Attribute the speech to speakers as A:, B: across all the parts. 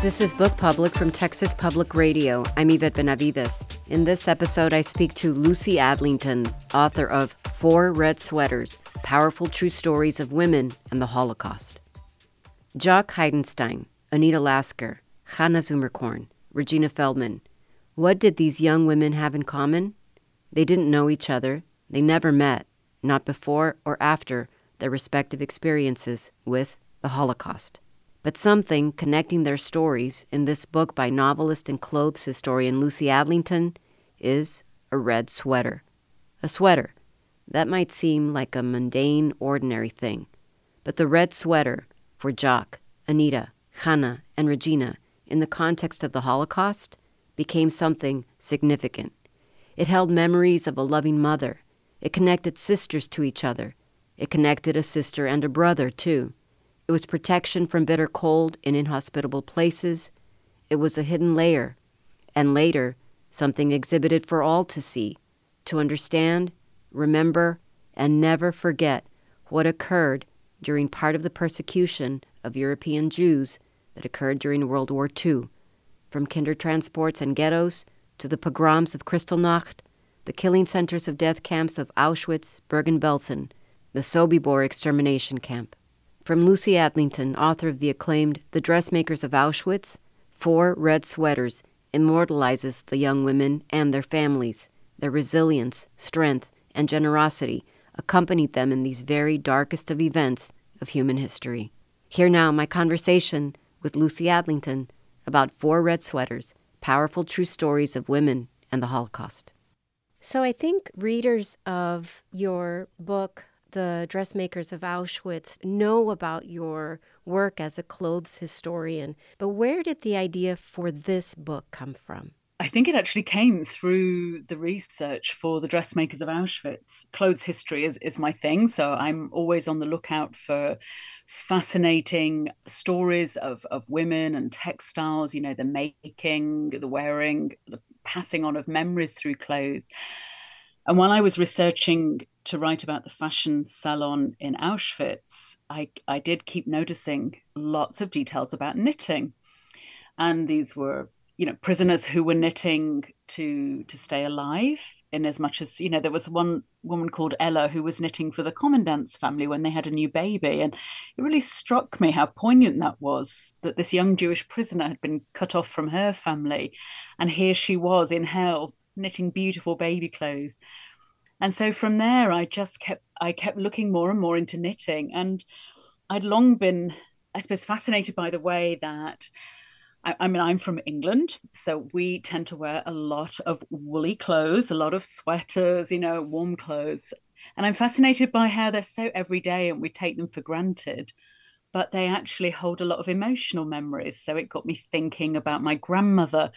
A: This is Book Public from Texas Public Radio. I'm Yvette Benavides. In this episode, I speak to Lucy Adlington, author of 4 Red Sweaters, Powerful True Stories of Women and the Holocaust. Jock Heidenstein, Anita Lasker, Hannah Zummerkorn, Regina Feldman. What did these young women have in common? They didn't know each other. They never met, not before or after their respective experiences with the Holocaust. But something connecting their stories in this book by novelist and clothes historian Lucy Adlington is a red sweater. A sweater. That might seem like a mundane, ordinary thing. But the red sweater for Jock, Anita, Hannah, and Regina in the context of the Holocaust became something significant. It held memories of a loving mother. It connected sisters to each other. It connected a sister and a brother, too. It was protection from bitter cold in inhospitable places. It was a hidden layer, and later, something exhibited for all to see, to understand, remember, and never forget what occurred during part of the persecution of European Jews that occurred during World War II, from Kindertransports and ghettos to the pogroms of Kristallnacht, the killing centers of death camps of Auschwitz, Bergen-Belsen, the Sobibor extermination camp. From Lucy Adlington, author of the acclaimed The Dressmakers of Auschwitz, 4 Red Sweaters immortalizes the young women and their families. Their resilience, strength, and generosity accompanied them in these very darkest of events of human history. Hear now my conversation with Lucy Adlington about 4 Red Sweaters, Powerful True Stories of Women and the Holocaust. So I think readers of your book, The Dressmakers of Auschwitz, know about your work as a clothes historian. But where did the idea for this book come from?
B: I think it actually came through the research for The Dressmakers of Auschwitz. Clothes history is my thing, so I'm always on the lookout for fascinating stories of women and textiles, you know, the making, the wearing, the passing on of memories through clothes. And while I was researching to write about the fashion salon in Auschwitz, I did keep noticing lots of details about knitting. And these were, you know, prisoners who were knitting to stay alive, in as much as, you know, there was one woman called Ella who was knitting for the commandant's family when they had a new baby. And it really struck me how poignant that was, that this young Jewish prisoner had been cut off from her family. And here she was in hell, knitting beautiful baby clothes. And so from there, I kept looking more and more into knitting. And I'd long been, I suppose, fascinated by the way that, I mean, I'm from England, so we tend to wear a lot of woolly clothes, a lot of sweaters, you know, warm clothes. And I'm fascinated by how they're so everyday and we take them for granted, but they actually hold a lot of emotional memories. So it got me thinking about my grandmother,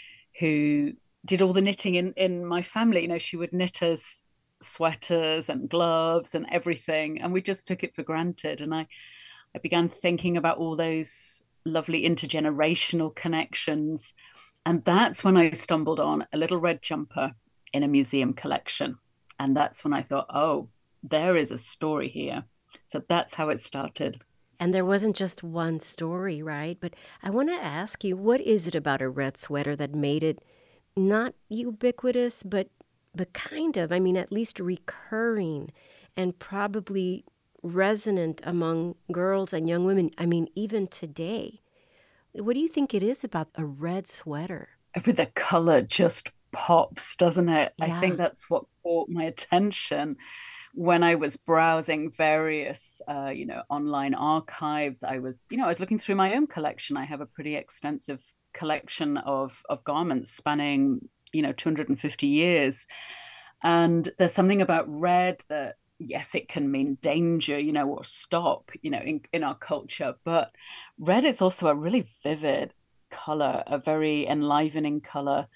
B: who did all the knitting in my family. You know, she would knit us sweaters and gloves and everything, and we just took it for granted. And I began thinking about all those lovely intergenerational connections, and that's when I stumbled on a little red jumper in a museum collection, and that's when I thought, oh, there is a story here. So that's how it started.
A: And there wasn't just one story, right? But I want to ask you, what is it about a red sweater that made it not ubiquitous, but kind of, I mean, at least recurring and probably resonant among girls and young women, I mean, even today? What do you think it is about a red sweater?
B: The color just pops, doesn't it?
A: Yeah.
B: I think that's what caught my attention when I was browsing various, online archives. I was looking through my own collection. I have a pretty extensive collection of garments spanning, 250 years. And there's something about red that, yes, it can mean danger, or stop, in our culture. But red is also a really vivid color, a very enlivening color.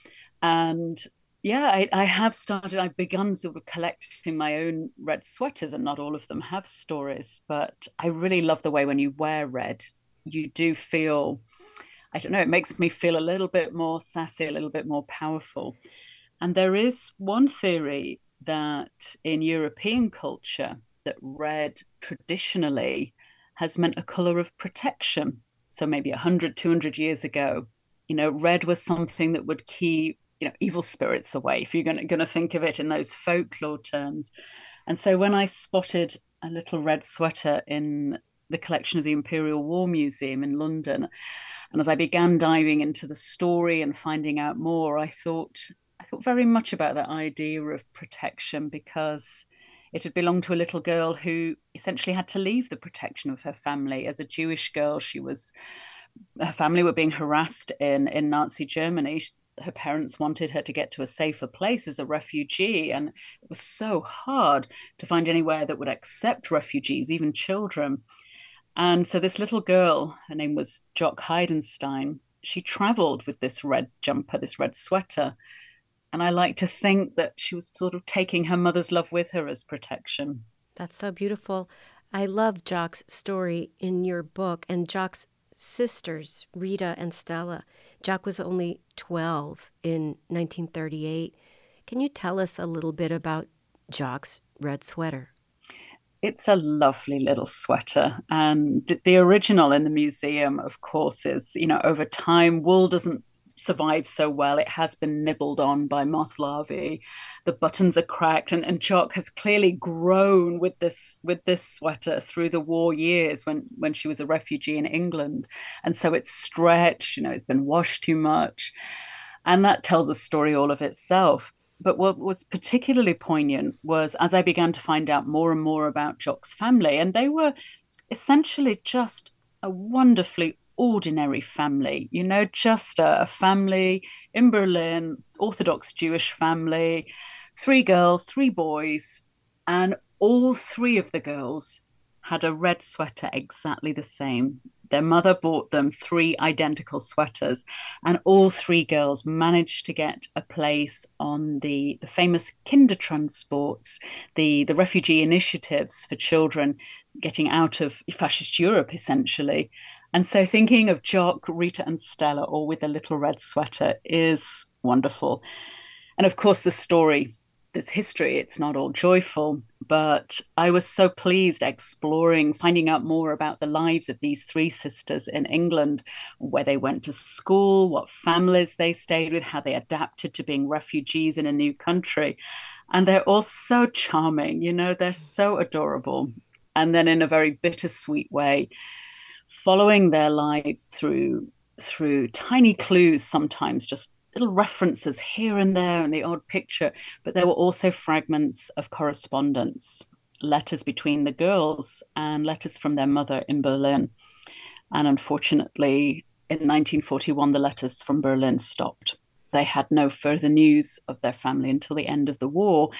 B: And yeah, I've begun sort of collecting my own red sweaters, and not all of them have stories, but I really love the way when you wear red, you do feel, I don't know, it makes me feel a little bit more sassy, a little bit more powerful. And there is one theory that in European culture, that red traditionally has meant a color of protection. So maybe 100, 200 years ago, red was something that would keep, evil spirits away, if you're going to think of it in those folklore terms. And so when I spotted a little red sweater in the collection of the Imperial War Museum in London, and as I began diving into the story and finding out more, I thought very much about that idea of protection, because it had belonged to a little girl who essentially had to leave the protection of her family. As a Jewish girl, her family were being harassed in Nazi Germany. Her parents wanted her to get to a safer place as a refugee, and it was so hard to find anywhere that would accept refugees, even children. And so this little girl, her name was Jock Heidenstein, she traveled with this red jumper, this red sweater. And I like to think that she was sort of taking her mother's love with her as protection.
A: That's so beautiful. I love Jock's story in your book, and Jock's sisters, Rita and Stella. Jock was only 12 in 1938. Can you tell us a little bit about Jock's red sweater?
B: It's a lovely little sweater. And the original in the museum, of course, is, over time, wool doesn't survive so well. It has been nibbled on by moth larvae. The buttons are cracked, and Jock has clearly grown with this sweater through the war years when she was a refugee in England. And so it's stretched, it's been washed too much. And that tells a story all of itself. But what was particularly poignant was as I began to find out more and more about Jock's family, and they were essentially just a wonderfully ordinary family, just a family in Berlin, Orthodox Jewish family, 3 girls, 3 boys, and all 3 of the girls had a red sweater exactly the same. Their mother bought them 3 identical sweaters, and all 3 girls managed to get a place on the famous Kindertransports, the refugee initiatives for children getting out of fascist Europe, essentially. And so thinking of Jock, Rita, and Stella all with a little red sweater is wonderful. And of course, the story, this history, it's not all joyful, but I was so pleased exploring, finding out more about the lives of these 3 sisters in England, where they went to school, what families they stayed with, how they adapted to being refugees in a new country. And they're all so charming, they're so adorable. And then in a very bittersweet way, following their lives through tiny clues, sometimes just little references here and there and the odd picture, but there were also fragments of correspondence, letters between the girls and letters from their mother in Berlin. And unfortunately, in 1941, the letters from Berlin stopped. They had no further news of their family until the end of the war.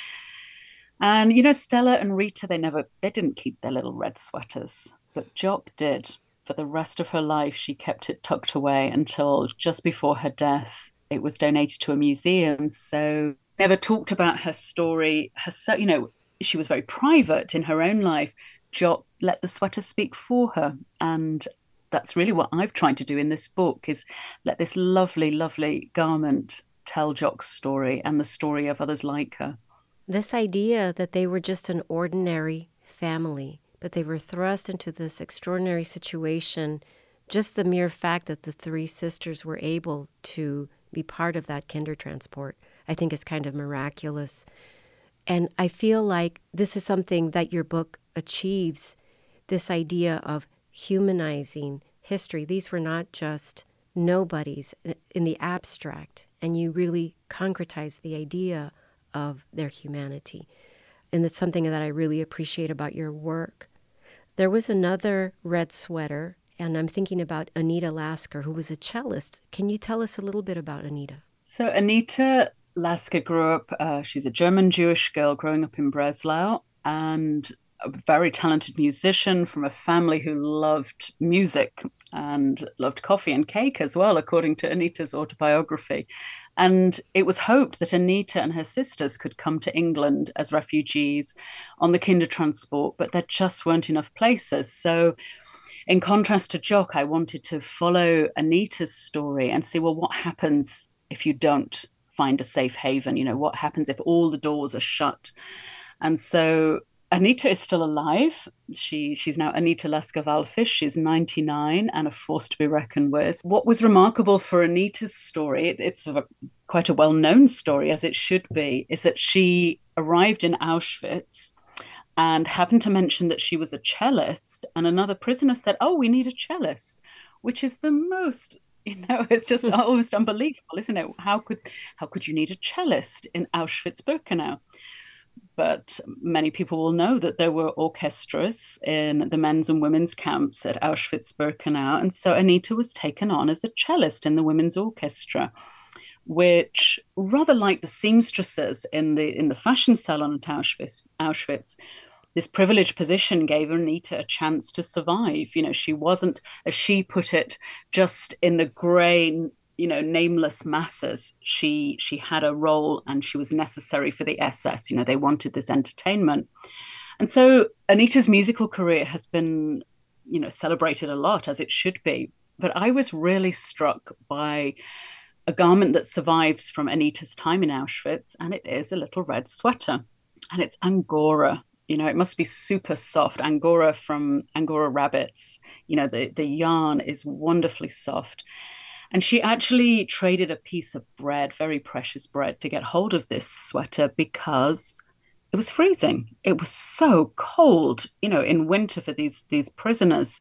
B: And, Stella and Rita, they didn't keep their little red sweaters, but Jock did. For the rest of her life, she kept it tucked away until just before her death. It was donated to a museum. So never talked about her story herself. She was very private in her own life. Jock let the sweater speak for her. And that's really what I've tried to do in this book, is let this lovely, lovely garment tell Jock's story and the story of others like her.
A: This idea that they were just an ordinary family, but they were thrust into this extraordinary situation. Just the mere fact that the 3 sisters were able to be part of that Kindertransport, I think is kind of miraculous. And I feel like this is something that your book achieves, this idea of humanizing history. These were not just nobodies in the abstract, and you really concretize the idea of their humanity. And it's something that I really appreciate about your work. There was another red sweater, and I'm thinking about Anita Lasker, who was a cellist. Can you tell us a little bit about Anita?
B: So Anita Lasker grew up, she's a German Jewish girl growing up in Breslau, and a very talented musician from a family who loved music and loved coffee and cake as well, according to Anita's autobiography. And it was hoped that Anita and her sisters could come to England as refugees on the Kindertransport, but there just weren't enough places. So in contrast to Jock, I wanted to follow Anita's story and see, well, what happens if you don't find a safe haven? What happens if all the doors are shut? And so Anita is still alive. She's now Anita Leska-Valfish. She's 99 and a force to be reckoned with. What was remarkable for Anita's story, it's quite a well-known story, as it should be, is that she arrived in Auschwitz and happened to mention that she was a cellist, and another prisoner said, "Oh, we need a cellist," which is the most, it's just almost unbelievable, isn't it? How could you need a cellist in Auschwitz-Birkenau? But many people will know that there were orchestras in the men's and women's camps at Auschwitz-Birkenau, and so Anita was taken on as a cellist in the women's orchestra, which, rather like the seamstresses in the fashion salon at Auschwitz, this privileged position gave Anita a chance to survive. She wasn't, as she put it, just in the grey, nameless masses. She had a role, and she was necessary for the SS. They wanted this entertainment. And so Anita's musical career has been, celebrated a lot, as it should be. But I was really struck by a garment that survives from Anita's time in Auschwitz, and it is a little red sweater. And it's Angora. It must be super soft. Angora from Angora rabbits. The yarn is wonderfully soft. And she actually traded a piece of bread, very precious bread, to get hold of this sweater because it was freezing. It was so cold, in winter for these prisoners.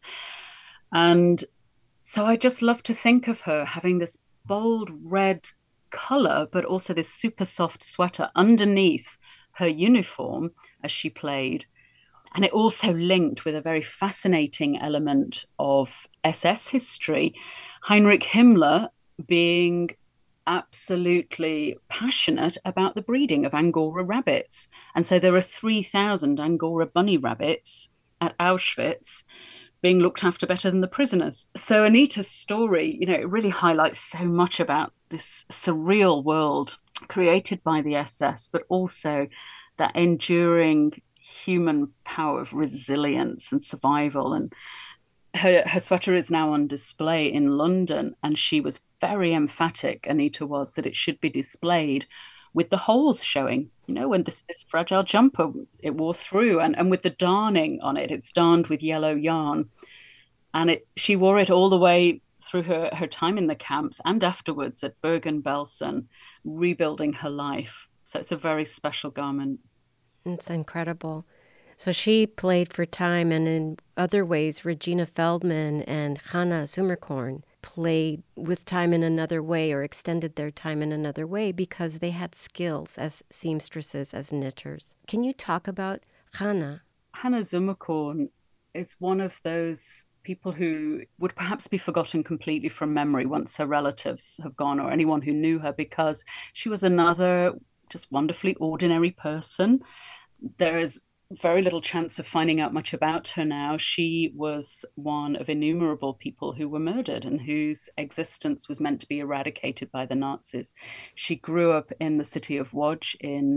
B: And so I just love to think of her having this bold red color, but also this super soft sweater underneath her uniform as she played. And it also linked with a very fascinating element of SS history. Heinrich Himmler being absolutely passionate about the breeding of Angora rabbits. And so there are 3,000 Angora bunny rabbits at Auschwitz being looked after better than the prisoners. So Anita's story, it really highlights so much about this surreal world created by the SS, but also that enduring human power of resilience and survival. And her sweater is now on display in London, and she was very emphatic, Anita was, that it should be displayed with the holes showing, when this fragile jumper it wore through, and with the darning on it. It's darned with yellow yarn, and she wore it all the way through her time in the camps and afterwards at Bergen-Belsen, rebuilding her life. So it's a very special garment.
A: It's incredible. So she played for time, and in other ways, Regina Feldman and Hanna Zummerkorn played with time in another way, or extended their time in another way, because they had skills as seamstresses, as knitters. Can you talk about Hanna?
B: Hanna Zummerkorn is one of those people who would perhaps be forgotten completely from memory once her relatives have gone, or anyone who knew her, because she was another just wonderfully ordinary person. There is very little chance of finding out much about her now. She was one of innumerable people who were murdered and whose existence was meant to be eradicated by the Nazis. She grew up in the city of Łódź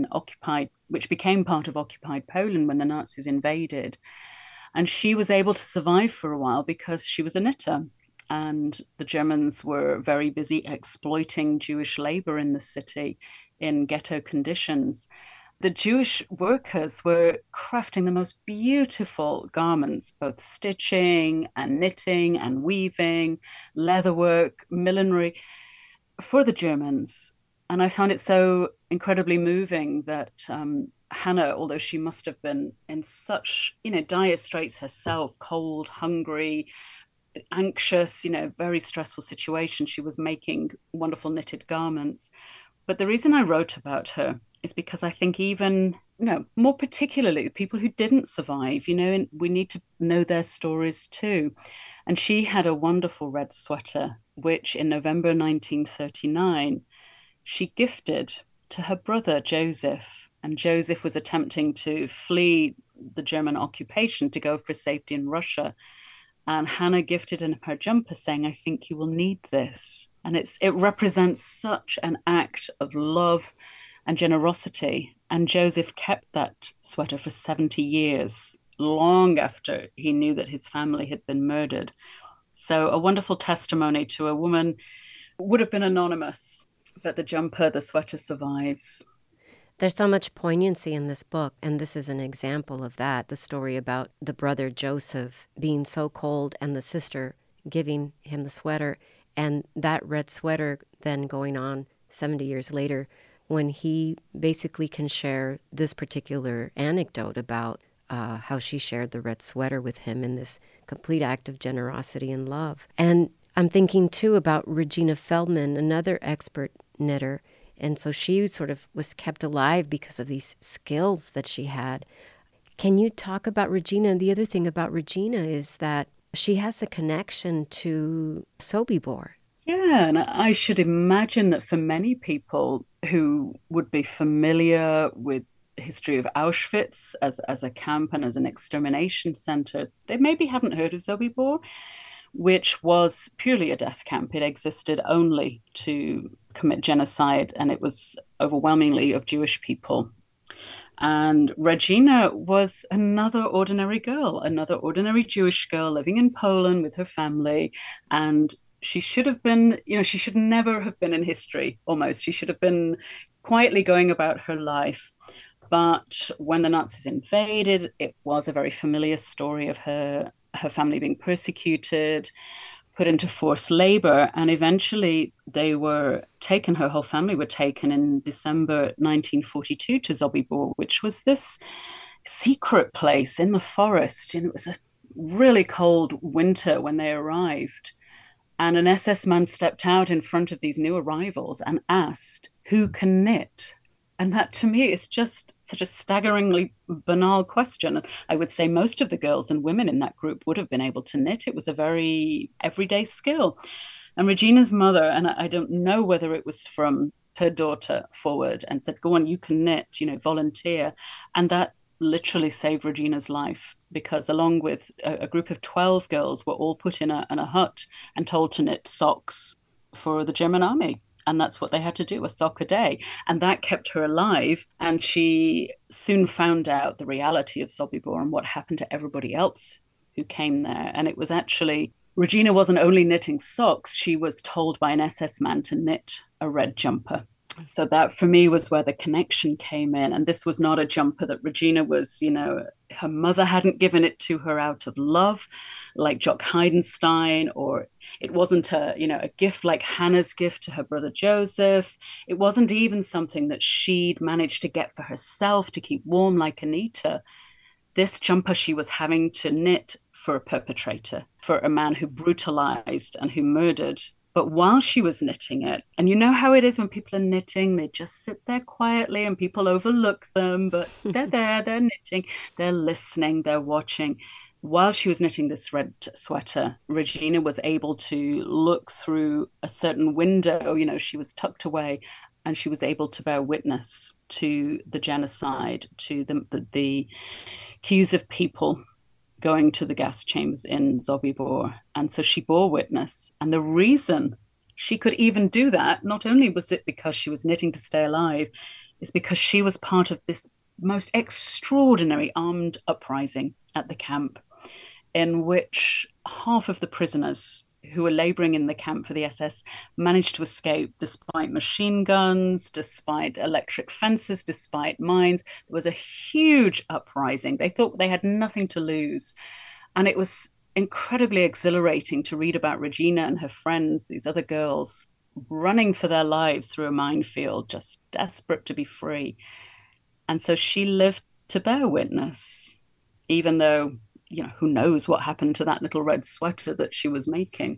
B: which became part of occupied Poland when the Nazis invaded. And she was able to survive for a while because she was a knitter. And the Germans were very busy exploiting Jewish labor in the city in ghetto conditions. The Jewish workers were crafting the most beautiful garments, both stitching and knitting and weaving, leatherwork, millinery, for the Germans. And I found it so incredibly moving that Hanna, although she must have been in such, dire straits herself, cold, hungry, anxious, very stressful situation, she was making wonderful knitted garments. But the reason I wrote about her is because I think even, more particularly the people who didn't survive, and we need to know their stories too. And she had a wonderful red sweater, which in November 1939, she gifted to her brother, Joseph. And Joseph was attempting to flee the German occupation to go for safety in Russia. And Hanna gifted him her jumper saying, "I think you will need this." And it represents such an act of love and generosity. And Joseph kept that sweater for 70 years, long after he knew that his family had been murdered. So a wonderful testimony to a woman who would have been anonymous, but the sweater survives.
A: There's so much poignancy in this book, and this is an example of that. The story about the brother Joseph being so cold and the sister giving him the sweater, and that red sweater then going on 70 years later when he basically can share this particular anecdote about how she shared the red sweater with him in this complete act of generosity and love. And I'm thinking, too, about Regina Feldman, another expert knitter. And so she sort of was kept alive because of these skills that she had. Can you talk about Regina? And the other thing about Regina is that she has a connection to Sobibor.
B: Yeah, and I should imagine that for many people who would be familiar with the history of Auschwitz as a camp and as an extermination center, they maybe haven't heard of Sobibor, which was purely a death camp. It existed only to commit genocide, and it was overwhelmingly of Jewish people. And Regina was another ordinary girl, another ordinary Jewish girl living in Poland with her family. And she should have been, she should never have been in history almost. She should have been quietly going about her life. But when the Nazis invaded, it was a very familiar story of her family being persecuted, put into forced labor, and eventually they were taken, her whole family were taken in December 1942 to Sobibor, which was this secret place in the forest. And it was a really cold winter when they arrived. And an SS man stepped out in front of these new arrivals and asked, "Who can knit?" And that to me is just such a staggeringly banal question. I would say most of the girls and women in that group would have been able to knit. It was a very everyday skill. And Regina's mother, and I don't know whether it was from her daughter forward and said, "Go on, you can knit, volunteer." And that literally saved Regina's life, because along with a group of 12 girls were all put in a hut and told to knit socks for the German army. And that's what they had to do, a sock a day. And that kept her alive. And she soon found out the reality of Sobibor and what happened to everybody else who came there. And it was actually, Regina wasn't only knitting socks, she was told by an SS man to knit a red jumper. So that for me was where the connection came in. And this was not a jumper that Regina was, her mother hadn't given it to her out of love, like Jock Heidenstein, or it wasn't a gift like Hannah's gift to her brother Joseph. It wasn't even something that she'd managed to get for herself to keep warm like Anita. This jumper she was having to knit for a perpetrator, for a man who brutalized and who murdered. But while she was knitting it, and you know how it is when people are knitting, they just sit there quietly and people overlook them, but they're there, they're knitting, they're listening, they're watching. While she was knitting this red sweater, Regina was able to look through a certain window, she was tucked away, and she was able to bear witness to the genocide, to the queues of people going to the gas chambers in Sobibor. And so she bore witness. And the reason she could even do that, not only was it because she was knitting to stay alive, is because she was part of this most extraordinary armed uprising at the camp, in which half of the prisoners who were laboring in the camp for the SS managed to escape despite machine guns, despite electric fences, despite mines. There was a huge uprising. They thought they had nothing to lose. And it was incredibly exhilarating to read about Regina and her friends, these other girls, running for their lives through a minefield, just desperate to be free. And so she lived to bear witness, even though who knows what happened to that little red sweater that she was making,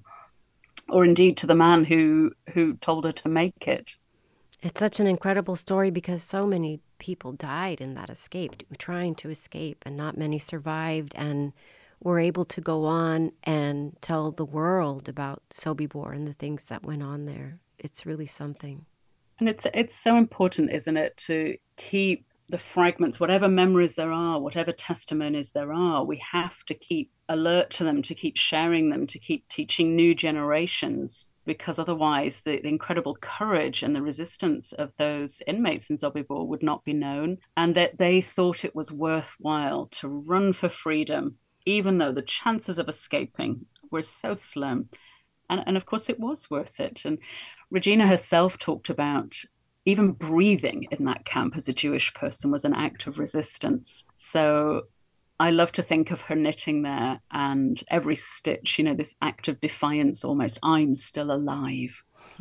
B: or indeed to the man who told her to make it.
A: It's such an incredible story because so many people died in that escape, trying to escape, and not many survived and were able to go on and tell the world about Sobibor and the things that went on there. It's really something.
B: And it's so important, isn't it, to keep the fragments, whatever memories there are, whatever testimonies there are, we have to keep alert to them, to keep sharing them, to keep teaching new generations, because otherwise the incredible courage and the resistance of those inmates in Sobibor would not be known, and that they thought it was worthwhile to run for freedom, even though the chances of escaping were so slim. And of course, it was worth it. And Regina herself talked about even breathing in that camp as a Jewish person was an act of resistance. So I love to think of her knitting there and every stitch, this act of defiance almost. I'm still alive.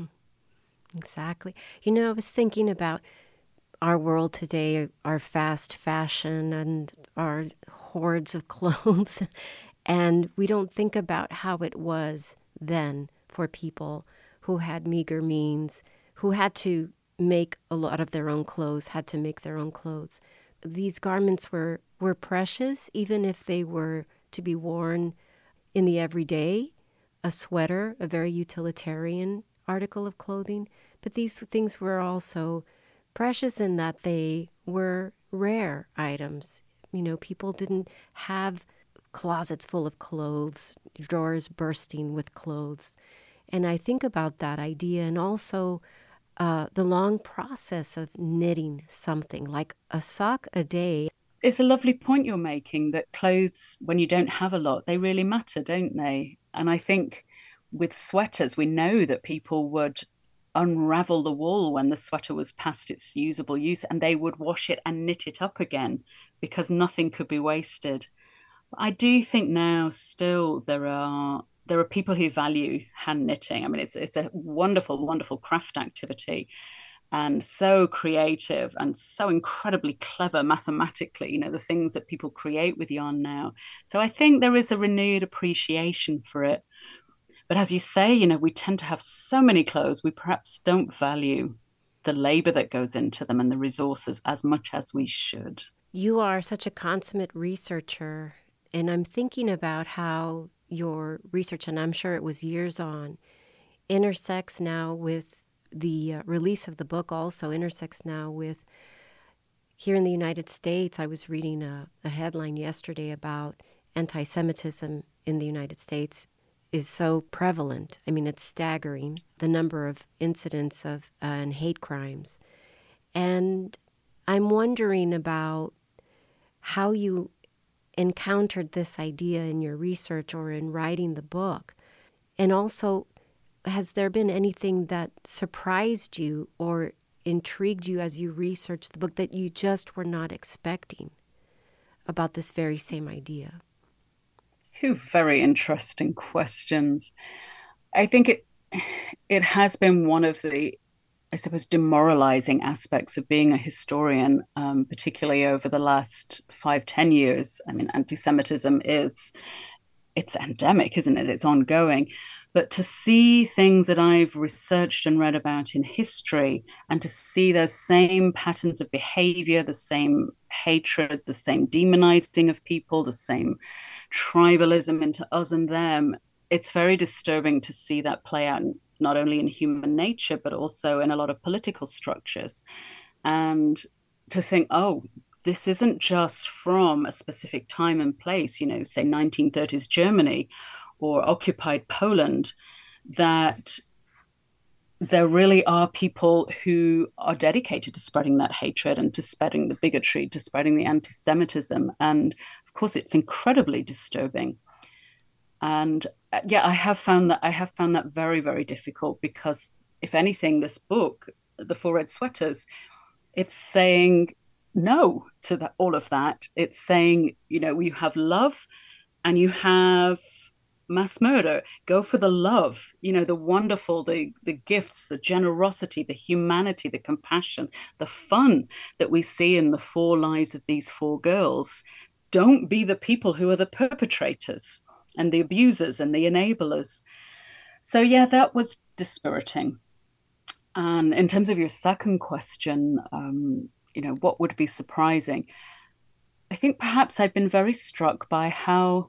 A: Exactly. I was thinking about our world today, our fast fashion and our hordes of clothes. And we don't think about how it was then for people who had meager means, who had to make a lot of their own clothes, had to make their own clothes. These garments were precious, even if they were to be worn in the everyday. A sweater, a very utilitarian article of clothing. But these things were also precious in that they were rare items. People didn't have closets full of clothes, drawers bursting with clothes. And I think about that idea, and also the long process of knitting something, like a sock a day.
B: It's a lovely point you're making, that clothes, when you don't have a lot, they really matter, don't they? And I think with sweaters, we know that people would unravel the wool when the sweater was past its usable use, and they would wash it and knit it up again because nothing could be wasted. I do think now still there are people who value hand knitting. I mean, it's a wonderful, wonderful craft activity, and so creative and so incredibly clever mathematically, the things that people create with yarn now. So I think there is a renewed appreciation for it. But as you say, we tend to have so many clothes, we perhaps don't value the labor that goes into them and the resources as much as we should.
A: You are such a consummate researcher, and I'm thinking about how your research, and I'm sure it was years on, intersects now with the release of the book, also intersects now with, here in the United States, I was reading a headline yesterday about anti-Semitism in the United States is so prevalent. I mean, it's staggering, the number of incidents of and hate crimes. And I'm wondering about how you encountered this idea in your research or in writing the book. And also, has there been anything that surprised you or intrigued you as you researched the book that you just were not expecting about this very same idea?
B: Two very interesting questions. I think it has been one of the, I suppose, demoralizing aspects of being a historian, particularly over the last 5-10 years. I mean, anti-Semitism it's endemic, isn't it? It's ongoing. But to see things that I've researched and read about in history, and to see those same patterns of behavior, the same hatred, the same demonizing of people, the same tribalism into us and them, it's very disturbing to see that play out not only in human nature, but also in a lot of political structures. And to think, oh, this isn't just from a specific time and place, say 1930s Germany or occupied Poland, that there really are people who are dedicated to spreading that hatred and to spreading the bigotry, to spreading the anti-Semitism. And of course, it's incredibly disturbing. And I have found that very, very difficult, because if anything, this book, The Four Red Sweaters, it's saying no to all of that. It's saying, you have love and you have mass murder. Go for the love, the wonderful, the gifts, the generosity, the humanity, the compassion, the fun that we see in the four lives of these four girls. Don't be the people who are the perpetrators and the abusers and the enablers. So that was dispiriting. And in terms of your second question, what would be surprising? I think perhaps I've been very struck by how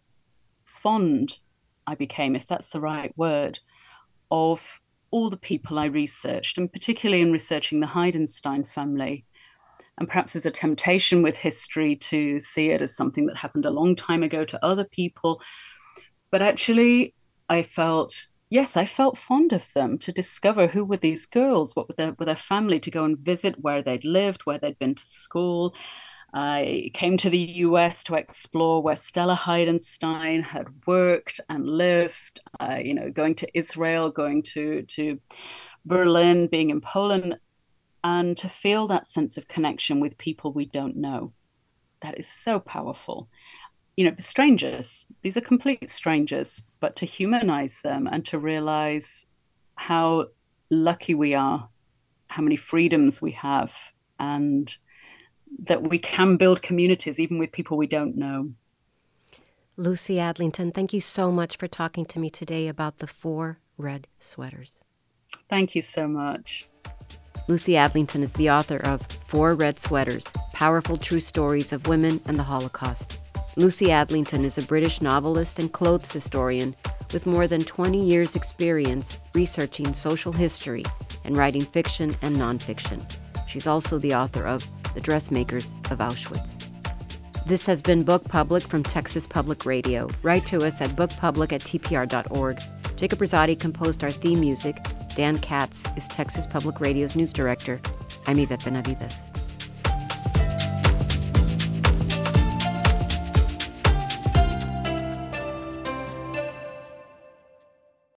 B: fond I became, if that's the right word, of all the people I researched, and particularly in researching the Heidenstein family. And perhaps there's a temptation with history to see it as something that happened a long time ago to other people. But actually, I felt fond of them, to discover who were these girls, what were their family, to go and visit where they'd lived, where they'd been to school. I came to the US to explore where Stella Heidenstein had worked and lived, going to Israel, going to Berlin, being in Poland. and to feel that sense of connection with people we don't know. That is so powerful. Strangers, these are complete strangers, but to humanize them and to realize how lucky we are, how many freedoms we have, and that we can build communities even with people we don't know.
A: Lucy Adlington, thank you so much for talking to me today about the 4 Red Sweaters.
B: Thank you so much.
A: Lucy Adlington is the author of 4 Red Sweaters, Powerful True Stories of Women and the Holocaust. Lucy Adlington is a British novelist and clothes historian with more than 20 years' experience researching social history and writing fiction and nonfiction. She's also the author of The Dressmakers of Auschwitz. This has been Book Public from Texas Public Radio. Write to us at bookpublic@tpr.org. Jacob Rosati composed our theme music. Dan Katz is Texas Public Radio's news director. I'm Yvette Benavides.